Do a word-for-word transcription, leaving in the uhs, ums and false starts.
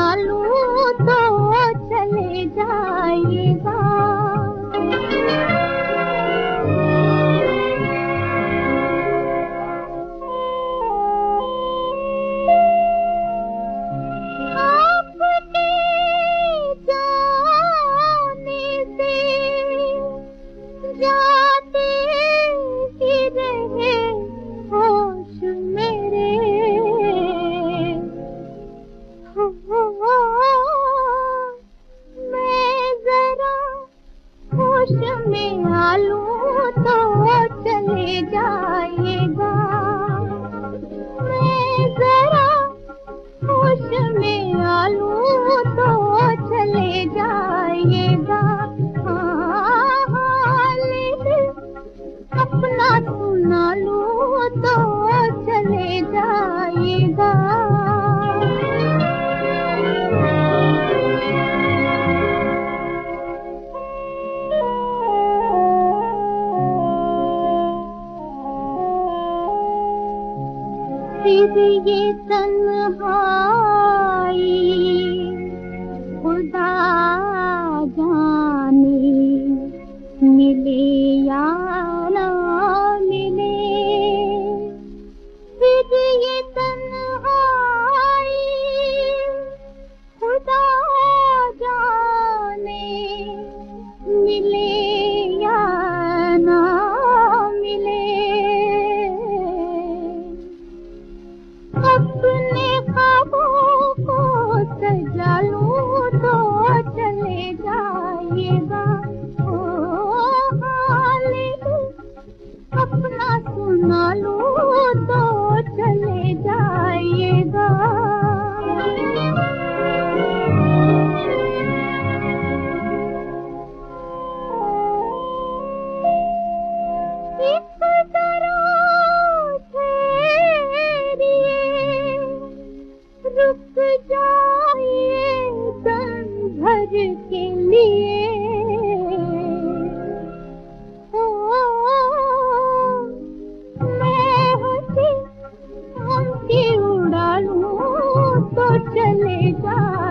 सुना लूं तो चले जाइएगा। जाते ही रहे होश मेरे, हो, हो, मैं जरा होश में आ लूं तो चले जाइएगा। मैं जरा होश में आ लूं तो चले जाइएगा। अपना सुना लूं तो चले जाइएगा। फिर ये तन्हाई खुदा जाने मिले या ना मिले। फिर ये तन्हाई खुदा जाने मिले या ना मिले। अपने ख्वाबों को सजा लूं तो चले जाइएगा। अपना सुना लूं तो चले जाइएगा। इस तरह ठहरिए, रुक जाइए दम भर के लिए। उड़ा लूं तो चले जा।